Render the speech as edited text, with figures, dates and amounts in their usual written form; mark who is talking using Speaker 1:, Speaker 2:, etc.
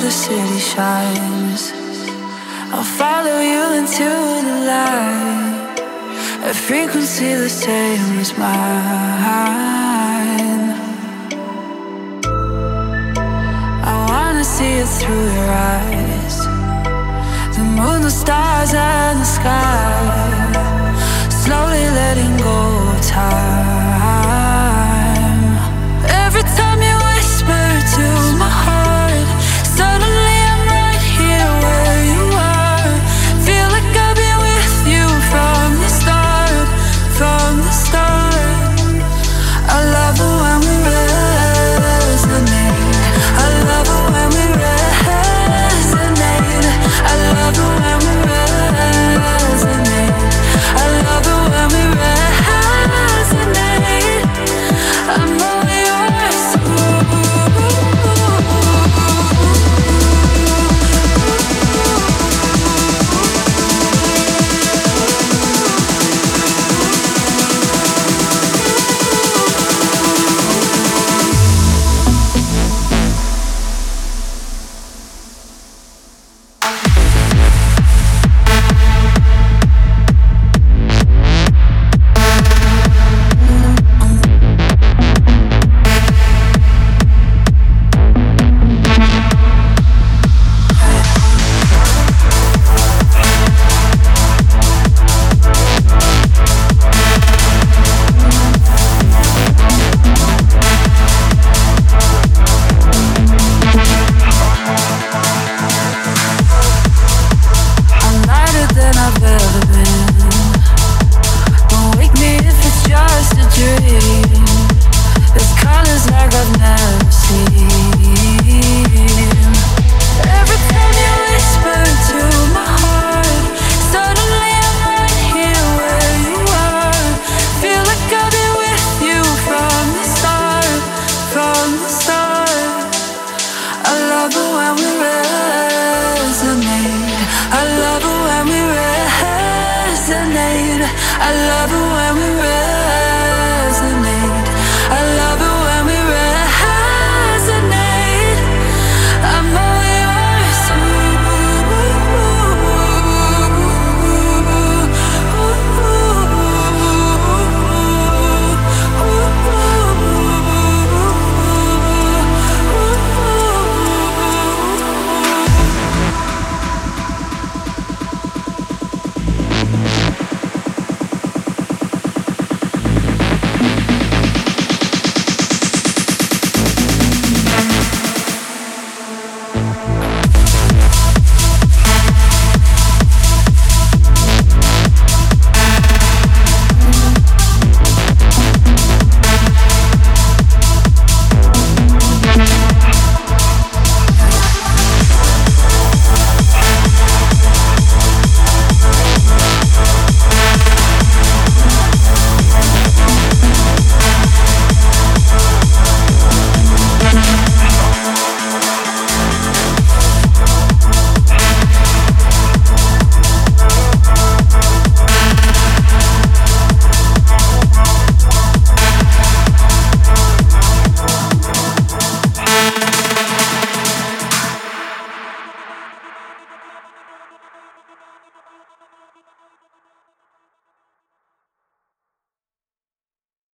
Speaker 1: the city shines. I'll follow you into the light, a frequency the same as mine. I wanna see it through your eyes, the moon, the stars and the sky, slowly letting go of time. Every time you whisper to my heart, suddenly I'm right here where you are. Feel like I've been with you from the start, from the start. I love it when we resonate. I love it when we resonate. I love it when we resonate. I love it when we resonate. I'm all yours. I love it when we resonate. I love it when we resonate.